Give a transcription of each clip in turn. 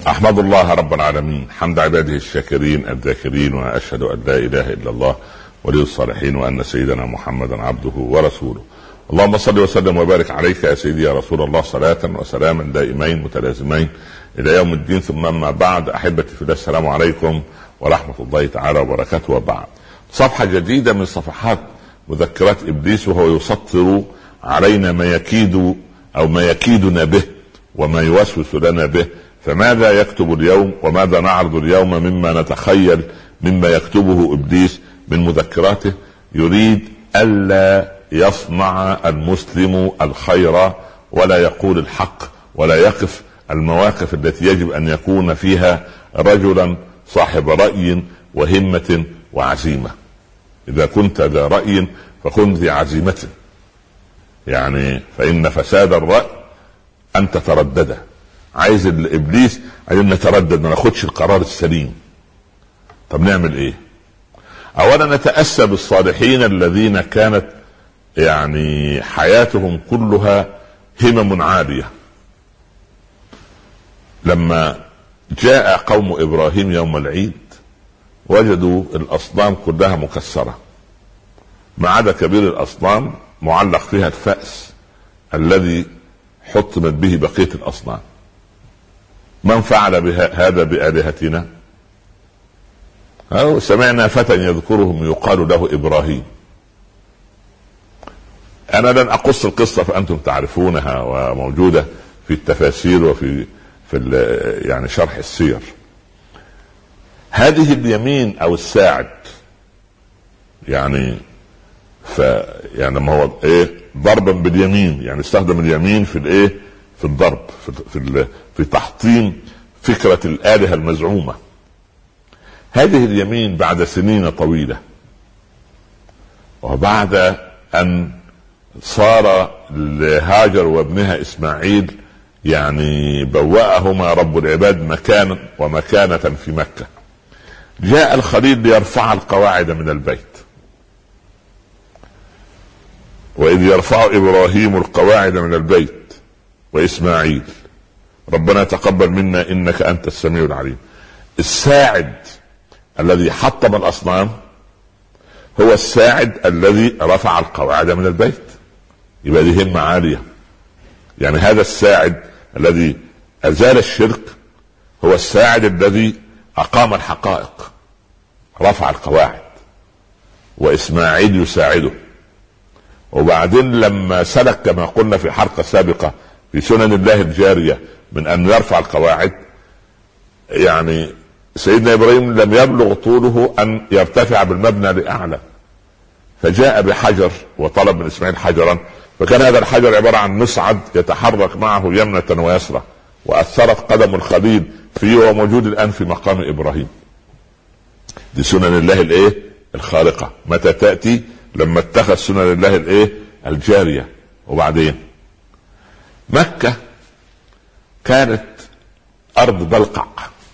أحمد الله رب العالمين حمد عباده الشاكرين الذاكرين، وأشهد أن لا إله إلا الله ولي الصالحين، وأن سيدنا محمدا عبده ورسوله. اللهم صل وسلم وبارك عليك يا سيدي يا رسول الله، صلاة وسلاما دائمين متلازمين إلى يوم الدين. ثم أما بعد، أحبتي في الله، السلام عليكم ورحمة الله تعالى وبركاته. وبعد، صفحة جديدة من صفحات مذكرات إبليس، وهو يسطر علينا ما يكيد أو ما يكيدنا به وما يوسوس لنا به. فماذا يكتب اليوم وماذا نعرض اليوم مما نتخيل مما يكتبه إبليس من مذكراته؟ يريد ألا يصنع المسلم الخير ولا يقول الحق ولا يقف المواقف التي يجب أن يكون فيها رجلا صاحب رأي وهمة وعزيمة. إذا كنت ذا رأي فكن ذي عزيمة، يعني فإن فساد الرأي أن تتردد. عايز الإبليس عايزين نتردد، ما ناخدش القرار السليم. طب نعمل إيه؟ أولا نتأسى بالصالحين الذين كانت يعني حياتهم كلها همم عالية. لما جاء قوم إبراهيم يوم العيد وجدوا الأصنام كلها مكسرة، ما عدا كبير الأصنام معلق فيها الفأس الذي حطمت به بقية الأصنام. من فعل هذا بآلهتنا؟ سمعنا فتى يذكرهم يقال له إبراهيم. أنا لن أقص القصة فأنتم تعرفونها وموجودة في التفاسير وفي يعني شرح السير. هذه اليمين أو الساعد، يعني يعني ما هو إيه؟ ضربا باليمين، يعني استخدم اليمين في الإيه؟ في الضرب، في تحطيم فكرة الآلهة المزعومة. هذه اليمين بعد سنين طويلة، وبعد أن صار لهاجر وابنها إسماعيل يعني بوأهما رب العباد مكانا ومكانة في مكة، جاء الخليل ليرفع القواعد من البيت. وإذ يرفع إبراهيم القواعد من البيت وإسماعيل ربنا تقبل منا إنك أنت السميع العليم. الساعد الذي حطم الأصنام هو الساعد الذي رفع القواعد من البيت. يبقى دي همة عالية. يعني هذا الساعد الذي أزال الشرك هو الساعد الذي أقام الحقائق، رفع القواعد، وإسماعيل يساعده. وبعدين لما سلك كما قلنا في حلقة سابقة في سنن الله الجارية من أن يرفع القواعد، يعني سيدنا إبراهيم لم يبلغ طوله أن يرتفع بالمبنى لأعلى، فجاء بحجر وطلب من إسماعيل حجرا، فكان هذا الحجر عبارة عن مصعد يتحرك معه يمنة ويسرى، وأثرت قدم الخليل فيه، وموجود الآن في مقام إبراهيم. دي سنن الله الإيه؟ الخارقة. متى تأتي؟ لما اتخذ سنن الله الإيه؟ الجارية. وبعدين مكة كانت أرض بلقع،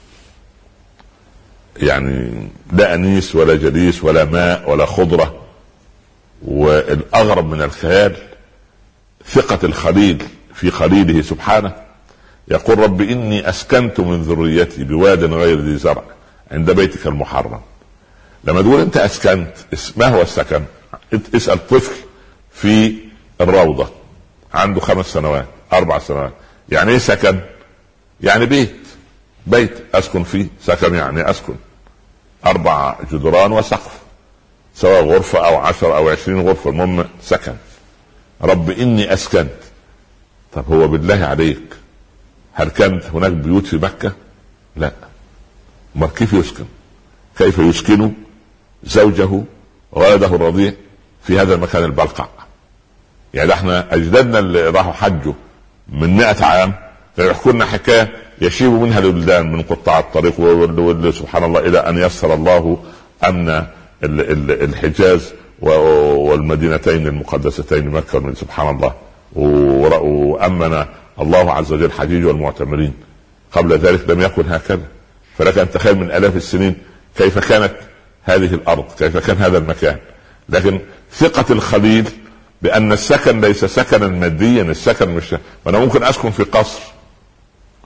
يعني لا أنيس ولا جليس ولا ماء ولا خضرة. والأغرب من الخيال ثقة الخليل في خليله سبحانه، يقول رب إني أسكنت من ذريتي بواد غير ذي زرع عند بيتك المحرم. لما تقول أنت أسكنت، ما هو السكن؟ اسأل طفل في الروضة عنده 5 سنوات 4 سنوات، يعني ايه سكن؟ يعني بيت أسكن فيه. سكن يعني أسكن 4 جدران وسقف، سواء غرفة أو 10 أو 20 غرفة، المهم سكن. رب إني أسكنت. طب هو بالله عليك هل كانت هناك بيوت في مكة؟ لا. ما كيف يسكن؟ كيف يسكن زوجه وولده الرضيع في هذا المكان البلقع؟ يعني احنا أجدادنا اللي راحوا حجوا من 100 عام يحكوا لنا حكاية يشيب منها الولدان من قطاع الطريق سبحان الله، إلى أن يسر الله أمن الحجاز والمدينتين المقدستين مكة، سبحان الله، وأمن الله عز وجل حجيج والمعتمرين. قبل ذلك لم يكن هكذا. فلك أن تخيل من آلاف السنين كيف كانت هذه الأرض، كيف كان هذا المكان. لكن ثقة الخليل بأن السكن ليس سكنا ماديا، السكن مش، أنا ممكن أسكن في قصر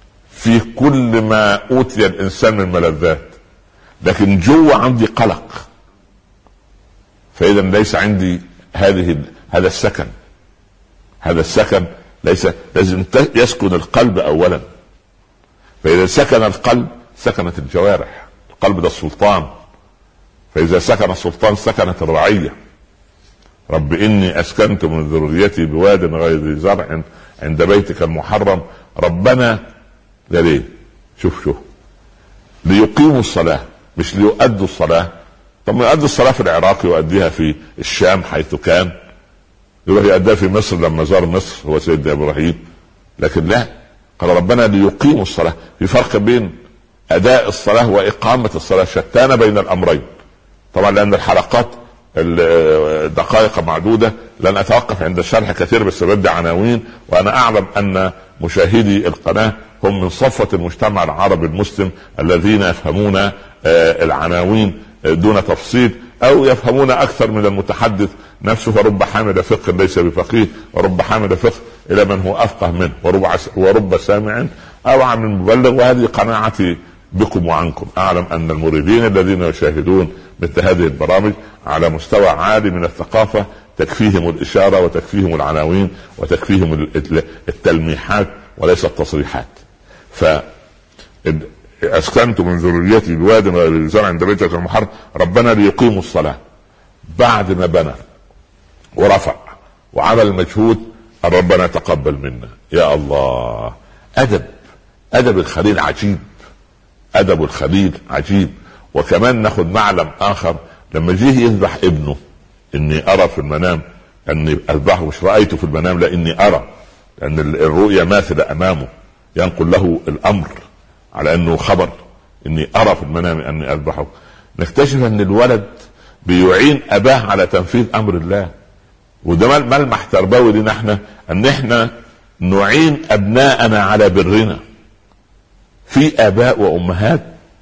في كل ما اوتي الانسان من ملذات، لكن جوا عندي قلق. فاذا ليس عندي هذا السكن. هذا السكن لازم يسكن القلب اولا. فاذا سكن القلب سكنت الجوارح. القلب ده السلطان، فاذا سكن السلطان سكنت الرعيه. رب اني اسكنت من ذريتي بواد غير ذي زرع عند بيتك المحرم. ربنا ده ليه؟ شوف ليقيموا الصلاه، مش ليؤدوا الصلاه. طب ما يؤدوا الصلاه في العراق، يؤديها في الشام حيث كان، يروح يؤديها في مصر لما زار مصر هو سيدنا ابراهيم. لكن لا، قال ربنا ليقيموا الصلاه. في فرق بين اداء الصلاه واقامه الصلاه، شتان بين الامرين. طبعا لان الحلقات دقائق معدوده، لن اتوقف عند الشرح كثير، بس بدي عناوين. وانا اعلم ان مشاهدي القناه هم من صفوه المجتمع العربي المسلم الذين يفهمون العناوين دون تفصيل، او يفهمون اكثر من المتحدث نفسه. فرب حامل فقه ليس بفقيه، ورب حامل فقه الى من هو افقه منه، ورب سامع اوعى من مبلغ. وهذه قناعتي بكم وعنكم. اعلم ان المريدين الذين يشاهدون مثل هذه البرامج على مستوى عالي من الثقافه تكفيهم الاشاره وتكفيهم العناوين وتكفيهم التلميحات وليس التصريحات. اسكنت من ذريتي بواد غير ذي زرع عند بيتك المحرم ربنا ليقيموا الصلاه. بعد ما بنى ورفع وعمل المجهود، ربنا تقبل منا. يا الله، ادب الخليل عجيب. ادب الخليل عجيب. وكمان ناخد معلم اخر، لما جه يذبح ابنه، اني ارى في المنام اني اذبحه، مش رايته في المنام، لا اني ارى، لان الرؤيا ماثله امامه، ينقل له الامر على انه خبر. اني ارى في المنام اني اذبحه. نكتشف ان الولد بيعين اباه على تنفيذ امر الله. وده ملمح تربوي لنا احنا، ان احنا نعين ابناءنا على برنا. في اباء وامهات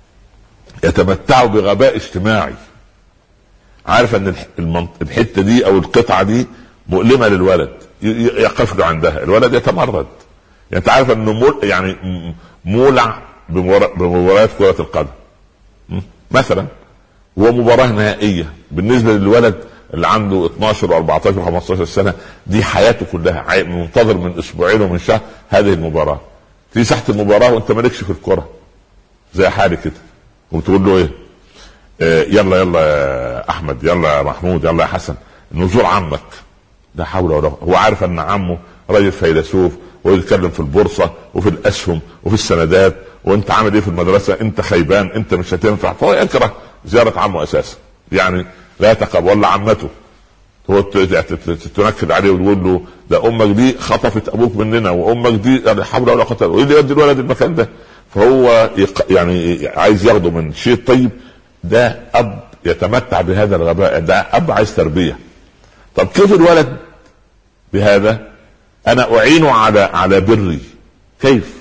يتمتعوا بغباء اجتماعي. عارف ان الحته دي او القطعه دي مؤلمه للولد، يقف له عندها، الولد يتمرد. يعني انت عارف انه مولع بمباريات كره القدم مثلا، ومباراه نهائيه بالنسبه للولد اللي عنده 12 و14 و15 سنه، دي حياته كلها، منتظر من اسبوعين ومن شهر هذه المباراه. في ساحه المباراه وانت مالكش في الكره زي حالي كده، وتقول له ايه؟ يلا يا احمد، يلا يا محمود، يلا يا حسن، نزور عمك. لا حول ولا قوه. هو عارف ان عمه راجل فيلسوف ويتكلم في البورصه وفي الاسهم وفي السندات، وانت عامل ايه في المدرسه؟ انت خيبان، انت مش هتنفع. فهو يكره زياره عمه اساسا، يعني لا يتقبل. ولا عمته هو تنكد عليه وتقول له ده امك دي خطفت ابوك مننا، وامك دي لا حول ولا قوه، وايه اللي يودي الولد المكان ده؟ فهو يعني عايز ياخده من شيء طيب. ده اب يتمتع بهذا الغباء، ده اب عايز تربيه. طب كيف الولد بهذا؟ انا اعينه على بري، كيف؟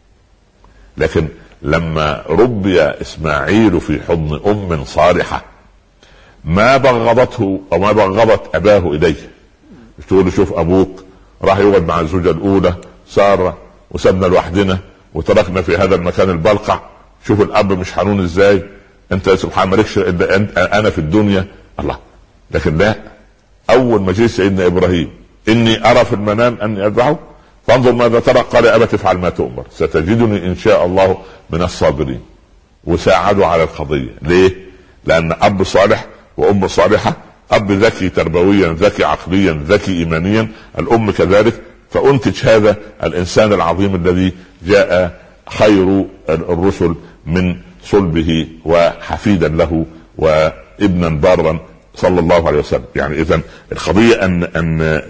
لكن لما ربي اسماعيل في حضن ام صالحه ما بغضته او ما بغضت اباه اليه. مش تقول له شوف ابوك راح يقعد مع الزوجه الاولى ساره وسابنا لوحدنا وتركنا في هذا المكان البلقع، شوف الاب مش حنون ازاي، انت سبحان مالكش الا انا في الدنيا. الله. لكن لا، اول ما جه سيدنا ابراهيم اني ارى في المنام اني اذبحه فانظر ماذا ترى، قال ابت افعل ما تؤمر ستجدني ان شاء الله من الصابرين. وساعدوا على القضيه. ليه؟ لان اب صالح وام صالحه، اب ذكي تربويا، ذكي عقليا، ذكي ايمانيا، الام كذلك. فانتج هذا الانسان العظيم الذي جاء خير الرسل من صلبه وحفيدا له وابنا بارا صلى الله عليه وسلم. يعني اذا القضيه ان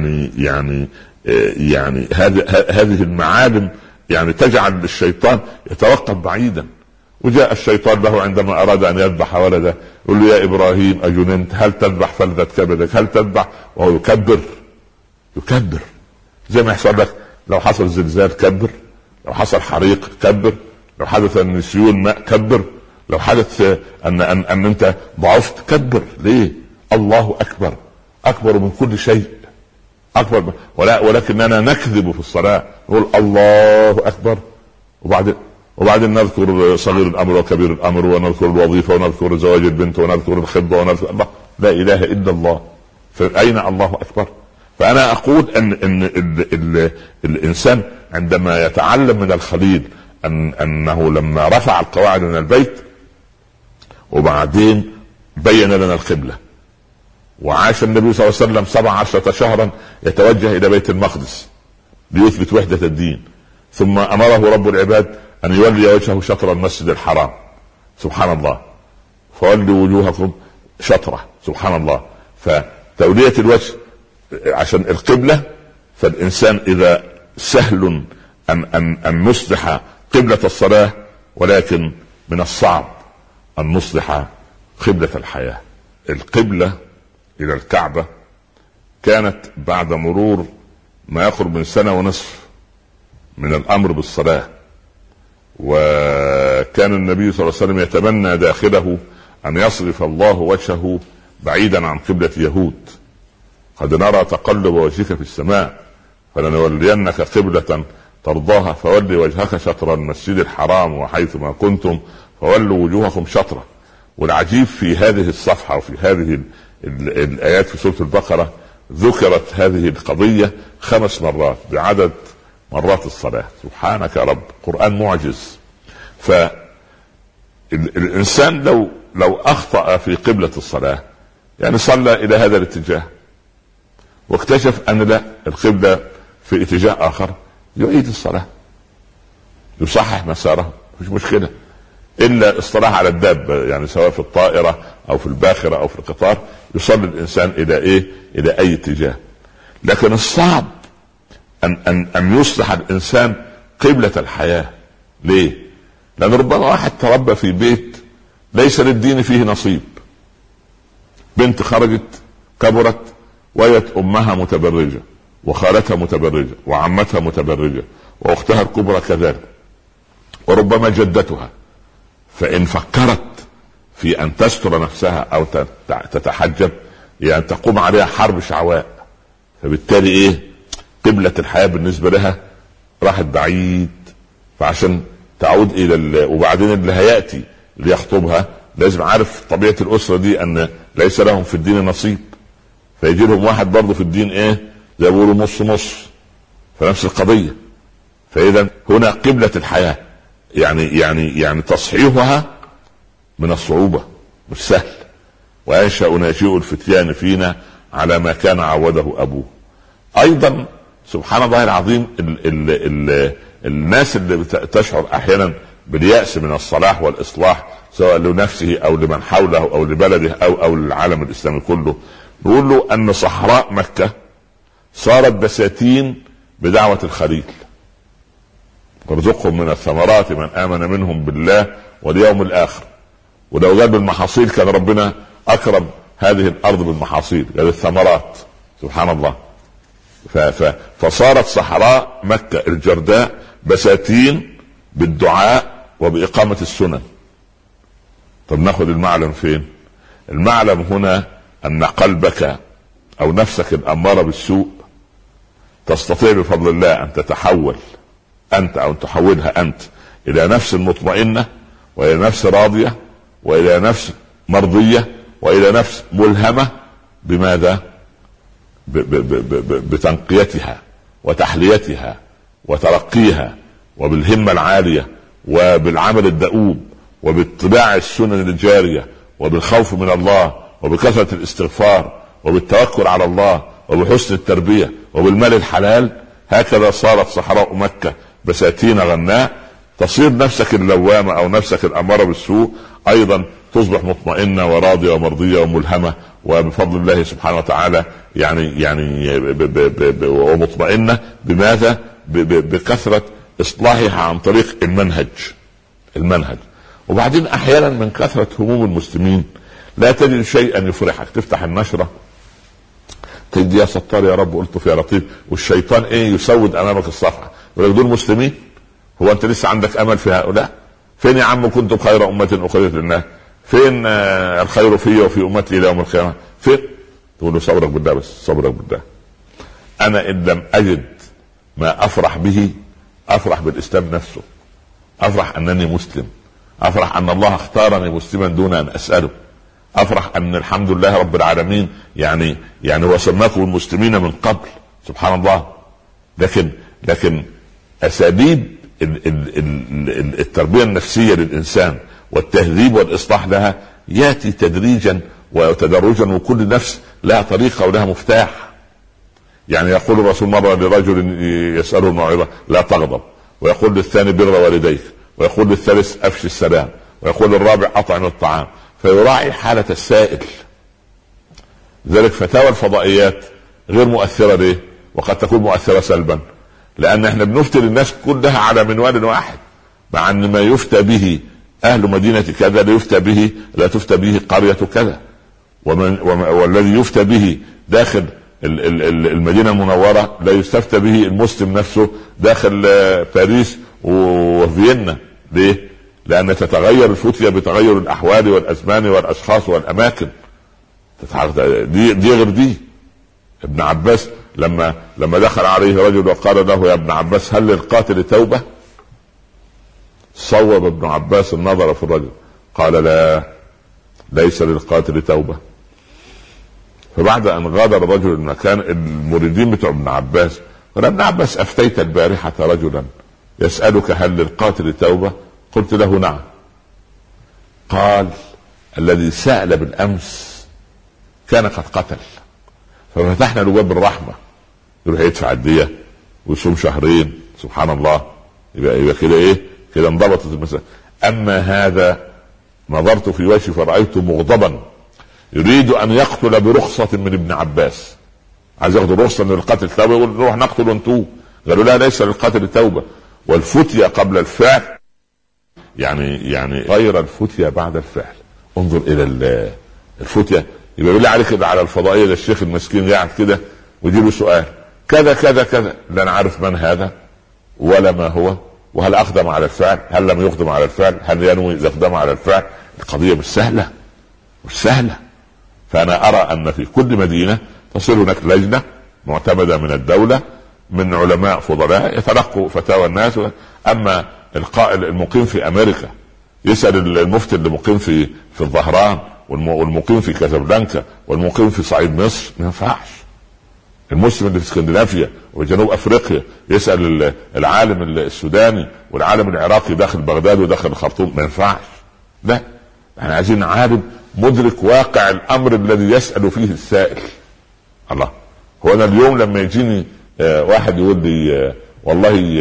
يعني هذه المعالم يعني تجعل الشيطان يتوقف بعيدا. وجاء الشيطان له عندما اراد ان يذبح ولده، يقول له يا ابراهيم اجننت؟ هل تذبح فلذة كبدك؟ هل تذبح؟ وهو يكبر زي ما يحصل لك لو حصل زلزال كبر، لو حصل حريق كبر، لو حدث ان سيول ماء كبر، لو حدث ان انت ضعفت كبر. ليه؟ الله اكبر من كل شيء، اكبر. ولكننا نكذب في الصلاه، نقول الله اكبر وبعدين نذكر صغير الامر وكبير الامر، ونذكر الوظيفه، ونذكر زواج البنت، ونذكر الخطبه، ونذكر الله. لا اله الا الله. فاين الله اكبر؟ فانا اقول ان الانسان عندما يتعلم من الخليل انه لما رفع القواعد من البيت وبعدين بين لنا القبله، وعاش النبي صلى الله عليه وسلم 17 شهرا يتوجه الى بيت المقدس ليثبت وحده الدين، ثم امره رب العباد ان يولي وجهه شطر المسجد الحرام. سبحان الله. فولوا وجوهكم شطره. سبحان الله. فتولية الوجه عشان القبلة، فالإنسان إذا سهل أن نصلح قبلة الصلاة، ولكن من الصعب أن نصلح قبلة الحياة. القبلة إلى الكعبة كانت بعد مرور ما يقرب من 1.5 سنة من الأمر بالصلاة، وكان النبي صلى الله عليه وسلم يتمنى داخله أن يصرف الله وجهه بعيدا عن قبلة يهود. قد نرى تقلب وجهك في السماء فلنولينك قبلة ترضاها فولي وجهك شطر المسجد الحرام وحيث ما كنتم فولوا وجوهكم شطرة. والعجيب في هذه الصفحة وفي هذه الآيات في سورة البقرة ذكرت هذه القضية 5 مرات بعدد مرات الصلاة. سبحانك يا رب، قرآن معجز. فالإنسان لو أخطأ في قبلة الصلاة، يعني صلى إلى هذا الاتجاه واكتشف أن لا، القبلة في اتجاه آخر، يعيد الصلاة، يصحح مساره، مش مشكلة. إلا الصلاة على الدابة، يعني سواء في الطائرة أو في الباخرة أو في القطار، يصلي الإنسان إلى أي اتجاه. لكن الصعب أن يصلح الإنسان قبلة الحياة. ليه؟ لأن ربما واحد تربى في بيت ليس للدين فيه نصيب، بنت خرجت كبرت وجدت أمها متبرجة وخالتها متبرجة وعمتها متبرجة وأختها الكبرى كذلك، وربما جدتها، فإن فكرت في أن تستر نفسها أو تتحجب، يعني تقوم عليها حرب شعواء. فبالتالي قبلة الحياة بالنسبة لها راحت بعيد. فعشان تعود إلى وبعدين اللي هيأتي ليخطبها لازم عارف طبيعة الأسرة دي أن ليس لهم في الدين نصيب، فيجي لهم واحد برضه في الدين زي بيقولوا نص، فنفس القضية. فإذا هنا قبلة الحياة يعني تصحيحها من الصعوبة، مش سهل. وأنشأ ناشئ الفتيان فينا على ما كان عوده أبوه. أيضا سبحان الله العظيم، الناس اللي تشعر أحيانا باليأس من الصلاح والإصلاح سواء لنفسه أو لمن حوله أو لبلده أو للعالم الإسلامي كله، نقول له أن صحراء مكة صارت بساتين بدعوة الخليل. وارزقهم من الثمرات من آمن منهم بالله واليوم الآخر. ولو جاب المحاصيل كان ربنا أكرم هذه الأرض بالمحاصيل، يعني الثمرات. سبحان الله. فصارت صحراء مكة الجرداء بساتين بالدعاء وبإقامة السنن. طب ناخذ المعلم فين؟ المعلم هنا أن قلبك أو نفسك الأمارة بالسوء تستطيع بفضل الله أن تتحول أنت أو تحولها أنت إلى نفس مطمئنة، وإلى نفس راضية، وإلى نفس مرضية، وإلى نفس ملهمة. بماذا؟ بتنقيتها وتحليتها وترقيها، وبالهمة العالية، وبالعمل الدؤوب، وباتباع السنن الجارية، وبالخوف من الله، وبكثرة الاستغفار، وبالتوكل على الله، وبحسن التربية، وبالمال الحلال. هكذا صارت صحراء مكة بساتين غناء. تصير نفسك اللوامة أو نفسك الأمارة بالسوء أيضا تصبح مطمئنة وراضية ومرضية وملهمة، وبفضل الله سبحانه وتعالى يعني ومطمئنة. بماذا؟ بكثرة إصلاحها عن طريق المنهج. وبعدين أحيانا من كثرة هموم المسلمين لا تجد شيئا يفرحك، تفتح النشرة تجد يا ستار يا رب قلت يا لطيف، والشيطان يسود أمامك الصفحة، يقول لك دول مسلمين، هو أنت لسه عندك أمل في هؤلاء؟ فين يا عم كنتم خير أمة أخرجت للناس؟ فين الخير في وفي أمتي إلى يوم القيامة؟ فين؟ تقول له صبرك بالله، بس صبرك بالله. أنا إن لم أجد ما أفرح به أفرح بالإسلام نفسه. افرح انني مسلم، افرح ان الله اختارني مسلما دون ان اساله، افرح ان الحمد لله رب العالمين يعني وسماكم المسلمين من قبل، سبحان الله. لكن اساليب التربيه النفسيه للانسان والتهذيب والاصلاح لها ياتي تدريجا وتدرجا، وكل نفس لها طريقه ولها مفتاح. يعني يقول الرسول مره لرجل يساله الموعظه لا تغضب، ويقول للثاني بر والديك، ويقول للثالث افشي السلام، ويقول للرابع اطعم الطعام، فيراعي حاله السائل. ذلك فتاوى الفضائيات غير مؤثره ليه؟ وقد تكون مؤثره سلبا، لان احنا بنفتي للناس كلها على منوال واحد، مع ان ما يفتى به اهل مدينه كذا لا تفتى به قريه كذا، والذي يفتى به داخل المدينه المنوره لا يستفتى به المسلم نفسه داخل باريس وفيينا. ليه؟ لان تتغير الفتية بتغير الاحوال والازمان والاشخاص والاماكن. دي غير دي. ابن عباس لما دخل عليه رجل وقال له يا ابن عباس هل للقاتل توبة؟ صوب ابن عباس النظر في الرجل قال لا، ليس للقاتل توبة. فبعد ان غادر الرجل المكان، المريدين بتوع ابن عباس قال ابن عباس افتيت البارحة رجلا يسألك هل للقاتل توبة؟ قلت له نعم. قال الذي سأل بالامس كان قد قتل، ففتحنا له باب الرحمة، يروح يدفع الدية ويصوم شهرين، سبحان الله. يبقى كده ايه؟ كده انضبطت المسألة. اما هذا نظرت في وجهه فرأيته مغضبا يريد ان يقتل برخصة من ابن عباس، عايز ياخد رخصة من القتل توبة، يقول نروح نقتل ونتوب. قالوا لا، ليس للقتل توبة، والفتية قبل الفعل يعني غير الفتية بعد الفعل. انظر الى الفتية. يبقى بالله عليك كده على الفضائية ده الشيخ المسكين قاعد كده ويجيله سؤال كذا كذا كذا، لا نعرف من هذا ولا ما هو، وهل اقدم على الفعل، هل لم يقدم على الفعل، هل ينوي اذا اقدم على الفعل. القضية مش سهلة. فانا ارى ان في كل مدينة تصير هناك لجنة معتمدة من الدولة من علماء فضلاء يتلقوا فتاوى الناس. اما القائل المقيم في امريكا يسأل المفتي اللي مقيم في الظهران والمقيم في كازابلانكا والمقيم في صعيد مصر، ما ينفعش. المسلم اللي في اسكندنافيا وجنوب افريقيا يسأل العالم السوداني والعالم العراقي داخل بغداد وداخل الخرطوم، ما ينفعش. لا، احنا عايزين عالم مدرك واقع الامر الذي يسأل فيه السائل. الله، هو انا اليوم لما يجيني واحد يقول لي والله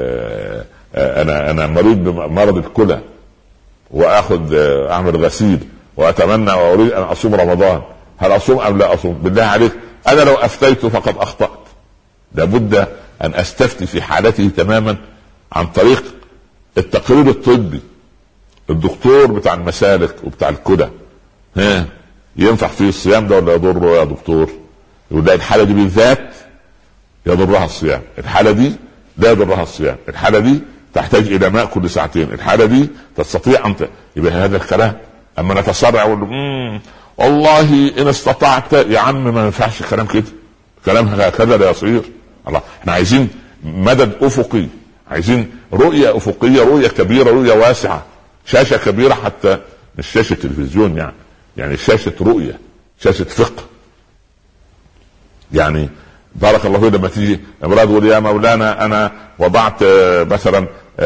انا مريض بمرض الكلى واخذ اعمل غسيل واتمنى واريد ان اصوم رمضان، هل اصوم ام لا اصوم؟ بالله عليك انا لو افتيت فقد اخطأت. لابد ان استفتي في حالته تماما عن طريق التقرير الطبي. الدكتور بتاع المسالك وبتاع الكلى ينفع فيه الصيام ده ولا يضره يا دكتور؟ يقول لا، الحالة دي بالذات يضرها الصيام، الحالة دي لا يضرها الصيام، الحالة دي تحتاج الى ماء كل ساعتين، الحالة دي تستطيع ان يبقى هذا الكلام. اما نتسرع ونقول والله ان استطعت، يا عم ما ينفعش كلام كده، كلام هكذا لا يصير. الله، احنا عايزين مدد افقي، عايزين رؤية افقية، رؤية كبيرة، رؤية واسعة، شاشة كبيرة، حتى مش شاشة تلفزيون، يعني شاشة رؤية، شاشة فقه. يعني بارك الله فيك لما تيجي امرأة تقول يا مولانا انا وضعت مثلا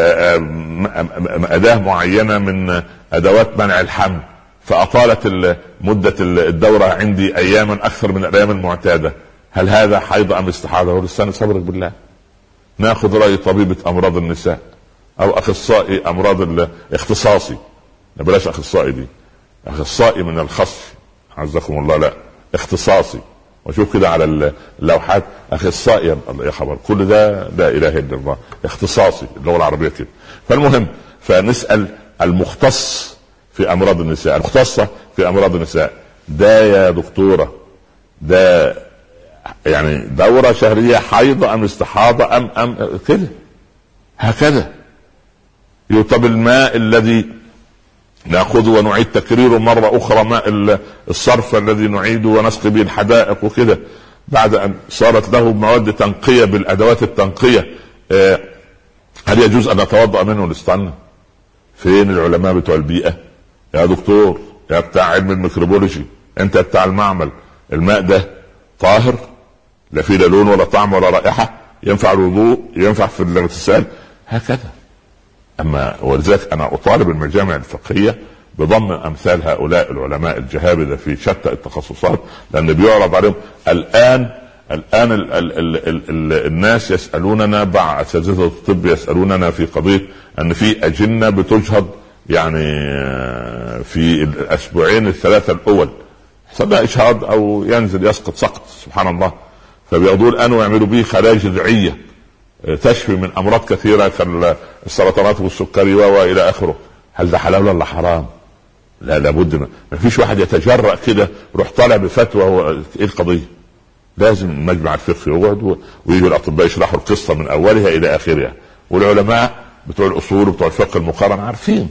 اداة معينة من ادوات منع الحمل فاطالت مدة الدورة عندي اياما اكثر من الايام المعتادة، هل هذا حيض ام استحاضة؟ هو لسان صبرك بالله، ناخذ رأي طبيبة امراض النساء او اخصائي امراض الاختصاصي، بلاش اخصائي دي، اخصائي من الخص عزكم الله، لا اختصاصي، وشوف كده على اللوحات اخصائي، يا خبر كل ده لا اله الا الله، اختصاصي اللغه العربيه كده. فالمهم فنسال المختص في امراض النساء، المختصه في امراض النساء، ده يا دكتوره ده يعني دوره شهريه حيض ام استحاضه ام كده هكذا. طب الماء الذي ناخذه ونعيد تكريره مرة اخرى، ماء الصرف الذي نعيده ونسقي به الحدائق وكده، بعد ان صارت له مواد تنقية بالادوات التنقية هل يجوز ان نتوضا منه ونستنى؟ فين العلماء بتوع البيئه؟ يا دكتور، يا بتاع علم الميكروبولوجي، انت بتاع المعمل، الماء ده طاهر لا فيه لا لون ولا طعم ولا رائحه، ينفع الوضوء، ينفع في الاغتسال، هكذا. اما ولذلك انا اطالب المجامع الفقهيه بضم امثال هؤلاء العلماء الجهابذه في شتى التخصصات، لان بيعرض عليهم الان الناس يسالوننا، بعض اساتذه الطب يسالوننا في قضيه ان في اجنه بتجهض يعني في الاسبوعين الثلاثه الاول حصل لها اجهاض او ينزل يسقط سقط سبحان الله، فبياخذوه الان ويعملوا به خلايا جذعيه تشفي من امراض كثيره كالسرطانات والسكري والى اخره. هل ده حلال ولا حرام؟ لا، لابد ما فيش واحد يتجرأ كده روح طالع بفتوى. ايه القضيه؟ لازم المجمع الفقهي يقعد ويجي الاطباء يشرحوا القصه من اولها الى اخرها، والعلماء بتوع الاصول وبتوع الفقه المقارن عارفين.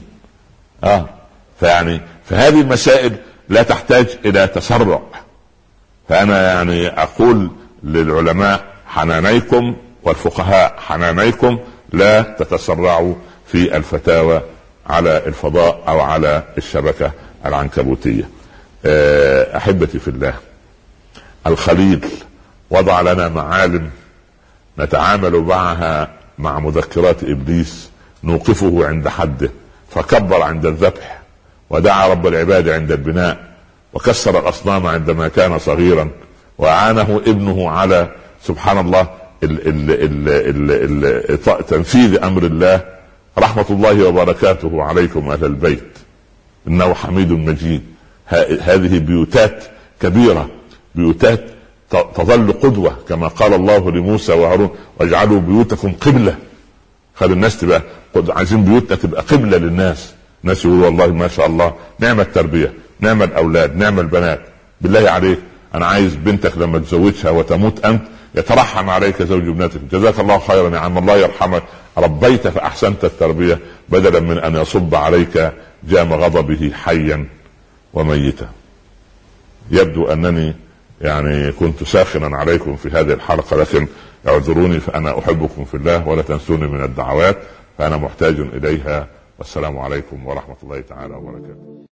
فهذه المسائل لا تحتاج الى تسرع. فانا يعني اقول للعلماء حنانيكم، والفقهاء حنانيكم، لا تتسرعوا في الفتاوى على الفضاء او على الشبكة العنكبوتية. احبتي في الله، الخليل وضع لنا معالم نتعامل معها مع مذكرات ابليس، نوقفه عند حده، فكبر عند الذبح، ودعا رب العباد عند البناء، وكسر الاصنام عندما كان صغيرا، واعانه ابنه على سبحان الله تنفيذ امر الله. رحمة الله وبركاته عليكم اهل البيت، انه حميد مجيد. هذه بيوتات كبيرة، بيوتات تظل قدوة، كما قال الله لموسى وهارون واجعلوا بيوتكم قبلة. خلي الناس تبقى عايزين بيوتنا تبقى قبلة للناس. الناس يقولوا والله ما شاء الله نعم التربية، نعم الاولاد، نعم البنات. بالله عليك انا عايز بنتك لما تزوجها وتموت انت يترحم عليك زوج ابنتك. جزاك الله خيرا يا عم، الله يرحمك، ربيت فاحسنت التربية، بدلا من ان يصب عليك جام غضبه حيا وميتا. يبدو انني يعني كنت ساخنا عليكم في هذه الحلقة، لكن اعذروني، فانا احبكم في الله، ولا تنسوني من الدعوات، فانا محتاج اليها. والسلام عليكم ورحمة الله تعالى وبركاته.